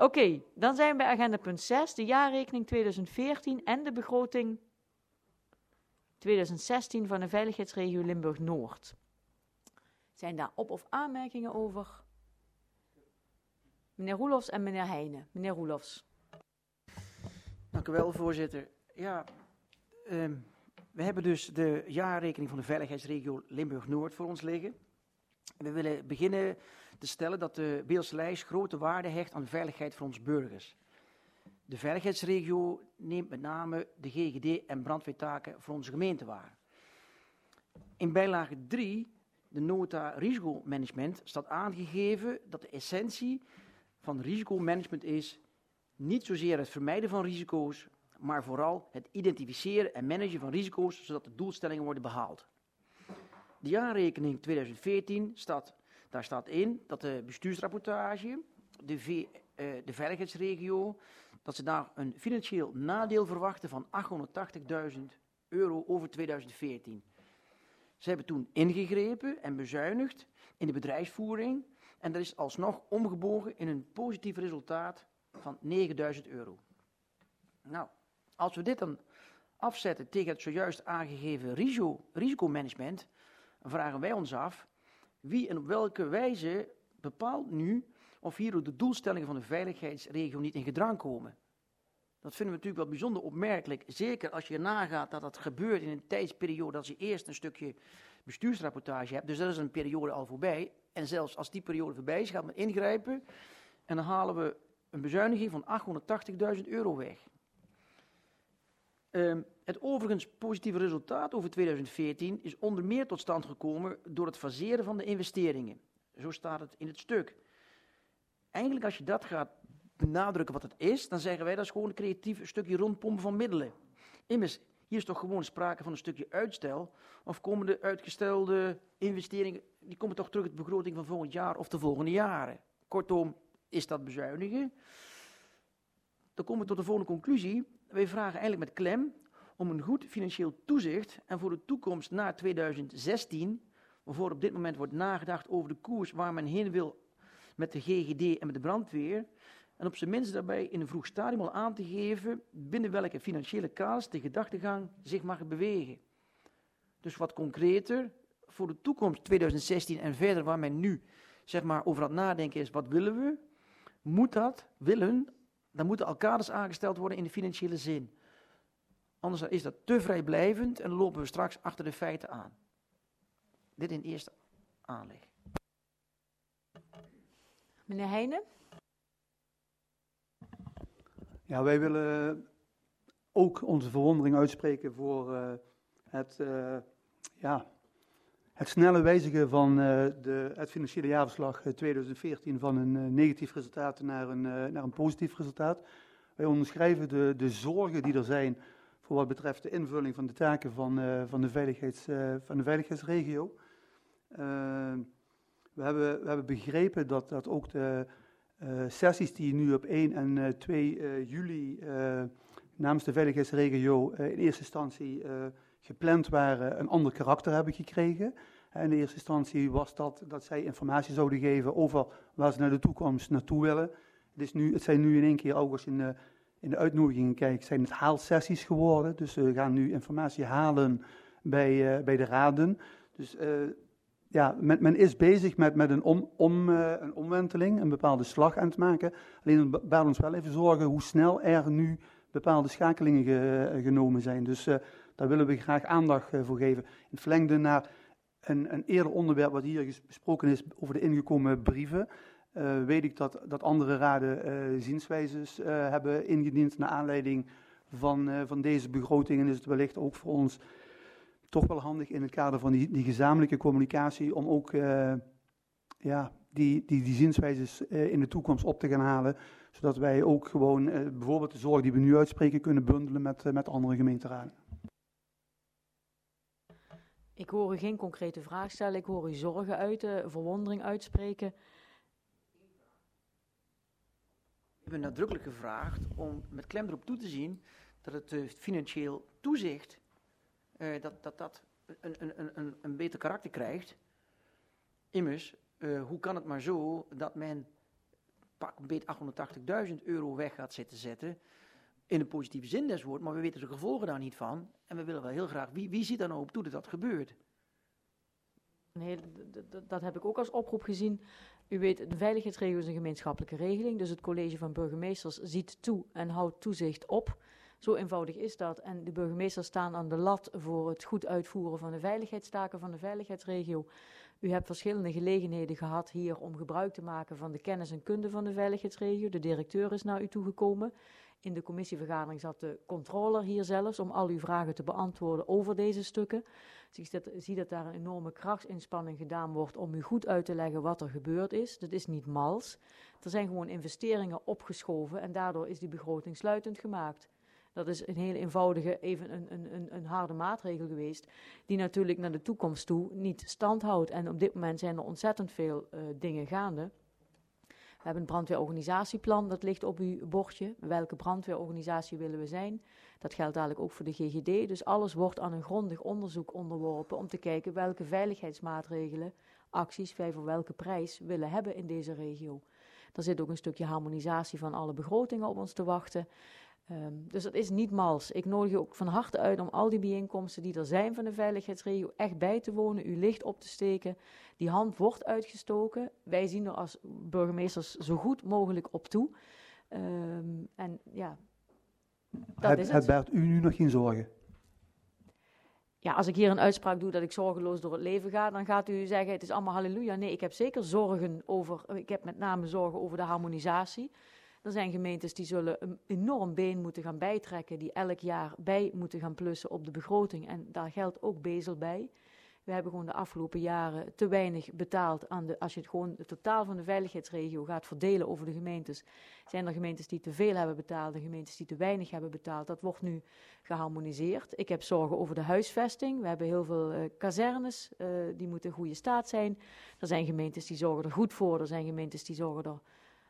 Oké, dan zijn we bij agenda punt 6, de jaarrekening 2014 en de begroting 2016 van de veiligheidsregio Limburg-Noord. Zijn daar op- of aanmerkingen over? Meneer Roelofs en meneer Heijnen. Meneer Roelofs. Dank u wel, voorzitter. Ja, we hebben dus de jaarrekening van de veiligheidsregio Limburg-Noord voor ons liggen. We willen beginnen te stellen dat de Beelse lijst grote waarde hecht aan de veiligheid van onze burgers. De veiligheidsregio neemt met name de GGD en brandweertaken voor onze gemeente waar. In bijlage 3, de nota risicomanagement, staat aangegeven dat de essentie van risicomanagement is niet zozeer het vermijden van risico's, maar vooral het identificeren en managen van risico's, zodat de doelstellingen worden behaald. De jaarrekening 2014 daar staat in dat de bestuursrapportage, de veiligheidsregio, dat ze daar een financieel nadeel verwachten van €880.000 over 2014. Ze hebben toen ingegrepen en bezuinigd in de bedrijfsvoering en dat is alsnog omgebogen in een positief resultaat van €9.000. Nou, als we dit dan afzetten tegen het zojuist aangegeven risicomanagement, dan vragen wij ons af, wie en op welke wijze bepaalt nu of hierdoor de doelstellingen van de veiligheidsregio niet in gedrang komen? Dat vinden we natuurlijk wel bijzonder opmerkelijk, zeker als je nagaat dat dat gebeurt in een tijdsperiode dat je eerst een stukje bestuursrapportage hebt, dus dat is een periode al voorbij. En zelfs als die periode voorbij is, gaat men ingrijpen en dan halen we een bezuiniging van €880.000 weg. Het overigens positieve resultaat over 2014 is onder meer tot stand gekomen door het faseren van de investeringen. Zo staat het in het stuk. Eigenlijk als je dat gaat benadrukken wat het is, dan zeggen wij dat is gewoon een creatief stukje rondpompen van middelen. Immers, hier is toch gewoon sprake van een stukje uitstel, of komen de uitgestelde investeringen, die komen toch terug in de begroting van volgend jaar of de volgende jaren. Kortom, is dat bezuinigen? Dan komen we tot de volgende conclusie. Wij vragen eigenlijk met klem om een goed financieel toezicht en voor de toekomst na 2016, waarvoor op dit moment wordt nagedacht over de koers waar men heen wil met de GGD en met de brandweer, en op zijn minst daarbij in een vroeg stadium al aan te geven binnen welke financiële kaders de gedachtegang zich mag bewegen. Dus wat concreter, voor de toekomst 2016 en verder, waar men nu zeg maar over aan het nadenken is, wat willen we? Dan moeten al kaders aangesteld worden in de financiële zin. Anders is dat te vrijblijvend en dan lopen we straks achter de feiten aan. Dit in eerste aanleg. Meneer Heijnen. Ja, wij willen ook onze verwondering uitspreken voor het snelle wijzigen van het financiële jaarverslag 2014 van een negatief resultaat naar een positief resultaat. Wij onderschrijven de zorgen die er zijn voor wat betreft de invulling van de taken van de veiligheidsregio. We hebben begrepen dat ook de sessies die nu op 1 en 2 juli namens de veiligheidsregio in eerste instantie gepland waren, een ander karakter hebben gekregen. In de eerste instantie was dat zij informatie zouden geven over waar ze naar de toekomst naartoe willen. Het zijn nu in één keer, ook als je in de uitnodigingen kijkt, zijn het haalsessies geworden. Dus we gaan nu informatie halen bij de raden. Dus men is bezig met een omwenteling, een bepaalde slag aan het maken. Alleen het baart ons wel even zorgen hoe snel er nu bepaalde schakelingen genomen zijn. Dus daar willen we graag aandacht voor geven. In het verlengde naar een eerder onderwerp wat hier besproken is over de ingekomen brieven. Weet ik dat andere raden zienswijzes hebben ingediend naar aanleiding van deze begroting. En is het wellicht ook voor ons toch wel handig in het kader van die gezamenlijke communicatie om ook die zienswijzes in de toekomst op te gaan halen. Zodat wij ook gewoon bijvoorbeeld de zorg die we nu uitspreken kunnen bundelen met andere gemeenteraden. Ik hoor u geen concrete vraag stellen, ik hoor u zorgen uiten, verwondering uitspreken. Ik heb nadrukkelijk gevraagd om met klem erop toe te zien dat het financieel toezicht dat een beter karakter krijgt. Immers, hoe kan het maar zo dat men pak een beet 880.000 euro weg gaat zitten zetten, in een positieve zin des woord, maar we weten de gevolgen daar niet van. En we willen wel heel graag, wie ziet er nou op toe dat dat gebeurt? Nee, dat heb ik ook als oproep gezien. U weet, de veiligheidsregio is een gemeenschappelijke regeling, dus het college van burgemeesters ziet toe en houdt toezicht op. Zo eenvoudig is dat. En de burgemeesters staan aan de lat voor het goed uitvoeren van de veiligheidstaken van de veiligheidsregio. U hebt verschillende gelegenheden gehad hier om gebruik te maken van de kennis en kunde van de veiligheidsregio. De directeur is naar u toegekomen. In de commissievergadering zat de controller hier zelfs om al uw vragen te beantwoorden over deze stukken. Dus ik zie dat daar een enorme krachtsinspanning gedaan wordt om u goed uit te leggen wat er gebeurd is. Dat is niet mals. Er zijn gewoon investeringen opgeschoven en daardoor is die begroting sluitend gemaakt. Dat is een hele eenvoudige, even een harde maatregel geweest, die natuurlijk naar de toekomst toe niet stand houdt. En op dit moment zijn er ontzettend veel dingen gaande. We hebben een brandweerorganisatieplan, dat ligt op uw bordje. Welke brandweerorganisatie willen we zijn? Dat geldt eigenlijk ook voor de GGD. Dus alles wordt aan een grondig onderzoek onderworpen om te kijken welke veiligheidsmaatregelen, acties wij voor welke prijs willen hebben in deze regio. Er zit ook een stukje harmonisatie van alle begrotingen op ons te wachten. Dus dat is niet mals. Ik nodig u ook van harte uit om al die bijeenkomsten die er zijn van de veiligheidsregio echt bij te wonen, uw licht op te steken. Die hand wordt uitgestoken. Wij zien er als burgemeesters zo goed mogelijk op toe. En ja, dat is het. Het baart u nu nog geen zorgen? Ja, als ik hier een uitspraak doe dat ik zorgeloos door het leven ga, dan gaat u zeggen het is allemaal halleluja. Nee, ik heb zeker zorgen ik heb met name zorgen over de harmonisatie. Er zijn gemeentes die zullen een enorm been moeten gaan bijtrekken, die elk jaar bij moeten gaan plussen op de begroting. En daar geldt ook bezel bij. We hebben gewoon de afgelopen jaren te weinig betaald als je het gewoon het totaal van de veiligheidsregio gaat verdelen over de gemeentes. Zijn er gemeentes die te veel hebben betaald en gemeentes die te weinig hebben betaald. Dat wordt nu geharmoniseerd. Ik heb zorgen over de huisvesting. We hebben heel veel kazernes, die moeten in goede staat zijn. Er zijn gemeentes die zorgen er goed voor, er zijn gemeentes die zorgen er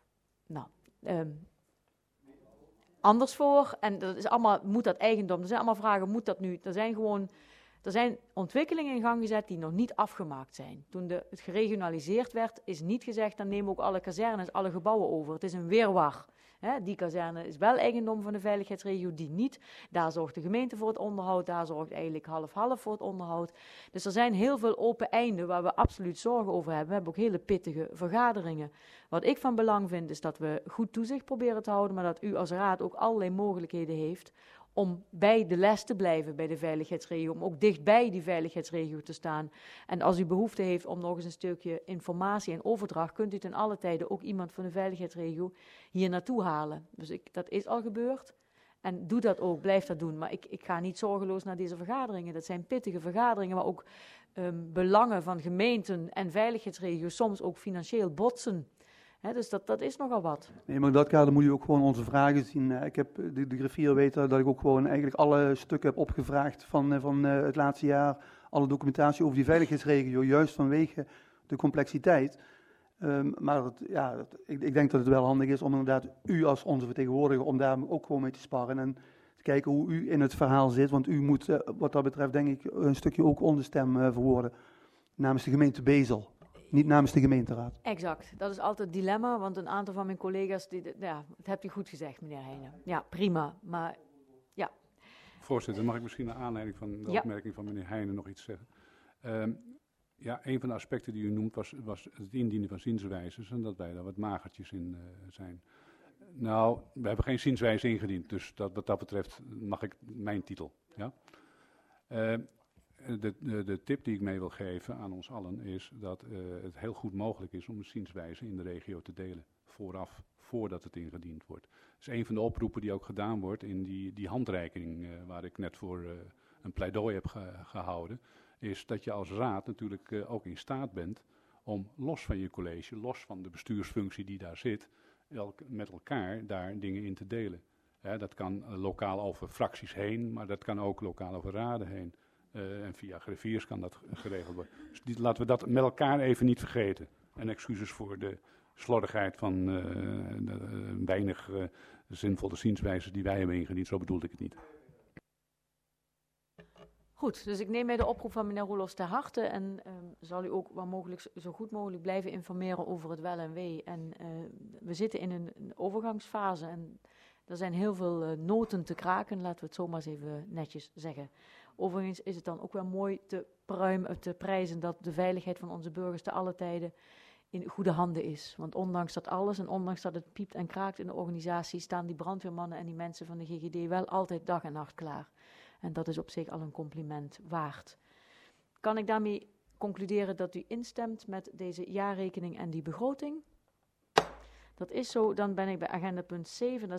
anders voor. En dat is allemaal, moet dat eigendom, er zijn allemaal vragen, moet dat nu? Er zijn ontwikkelingen in gang gezet die nog niet afgemaakt zijn. Toen het geregionaliseerd werd, is niet gezegd, dan nemen we ook alle kazernes, alle gebouwen over. Het is een wirwar. Die kazerne is wel eigendom van de veiligheidsregio, die niet. Daar zorgt de gemeente voor het onderhoud, daar zorgt eigenlijk half-half voor het onderhoud. Dus er zijn heel veel open einden waar we absoluut zorgen over hebben. We hebben ook hele pittige vergaderingen. Wat ik van belang vind, is dat we goed toezicht proberen te houden, maar dat u als raad ook allerlei mogelijkheden heeft om bij de les te blijven bij de veiligheidsregio, om ook dichtbij die veiligheidsregio te staan. En als u behoefte heeft om nog eens een stukje informatie en overdracht, kunt u ten alle tijde ook iemand van de veiligheidsregio hier naartoe halen. Dus dat is al gebeurd. En doe dat ook, blijf dat doen. Maar ik ga niet zorgeloos naar deze vergaderingen. Dat zijn pittige vergaderingen waar ook belangen van gemeenten en veiligheidsregio's soms ook financieel botsen. Dus dat is nogal wat. Nee, maar in dat kader moet u ook gewoon onze vragen zien. Ik heb de griffier weten dat ik ook gewoon eigenlijk alle stukken heb opgevraagd van het laatste jaar. Alle documentatie over die veiligheidsregio, juist vanwege de complexiteit. Maar ik denk dat het wel handig is om inderdaad u als onze vertegenwoordiger, om daar ook gewoon mee te sparren. En te kijken hoe u in het verhaal zit. Want u moet wat dat betreft denk ik een stukje ook onze stem verwoorden. Namens de gemeente Bezel. Niet namens de gemeenteraad. Exact. Dat is altijd het dilemma, want een aantal van mijn collega's, dat hebt u goed gezegd, meneer Heijnen. Ja, prima, maar ja. Voorzitter, mag ik misschien naar aanleiding van de opmerking van meneer Heijnen nog iets zeggen? Een van de aspecten die u noemt was het indienen van zienswijzes en dat wij daar wat magertjes in zijn. Nou, we hebben geen zienswijze ingediend, dus wat dat betreft mag ik mijn titel. Ja? De tip die ik mee wil geven aan ons allen is dat het heel goed mogelijk is om een zienswijze in de regio te delen voordat het ingediend wordt. Dat is een van de oproepen die ook gedaan wordt in die handreiking waar ik net voor een pleidooi heb gehouden, is dat je als raad natuurlijk ook in staat bent om los van je college, los van de bestuursfunctie die daar zit, met elkaar daar dingen in te delen. Dat kan lokaal over fracties heen, maar dat kan ook lokaal over raden heen. En via griffiers kan dat geregeld worden. Dus laten we dat met elkaar even niet vergeten. En excuses voor de slordigheid van weinig zinvolle zienswijzen die wij hebben ingediend. Zo bedoelde ik het niet. Goed, dus ik neem mij de oproep van meneer Roelofs ter harte en zal u ook waar mogelijk, zo goed mogelijk blijven informeren over het wel en wee. En we zitten in een overgangsfase en er zijn heel veel noten te kraken, laten we het zomaar eens even netjes zeggen. Overigens is het dan ook wel mooi te prijzen dat de veiligheid van onze burgers te alle tijden in goede handen is. Want ondanks dat alles en ondanks dat het piept en kraakt in de organisatie, staan die brandweermannen en die mensen van de GGD wel altijd dag en nacht klaar. En dat is op zich al een compliment waard. Kan ik daarmee concluderen dat u instemt met deze jaarrekening en die begroting? Dat is zo, dan ben ik bij agenda punt 7.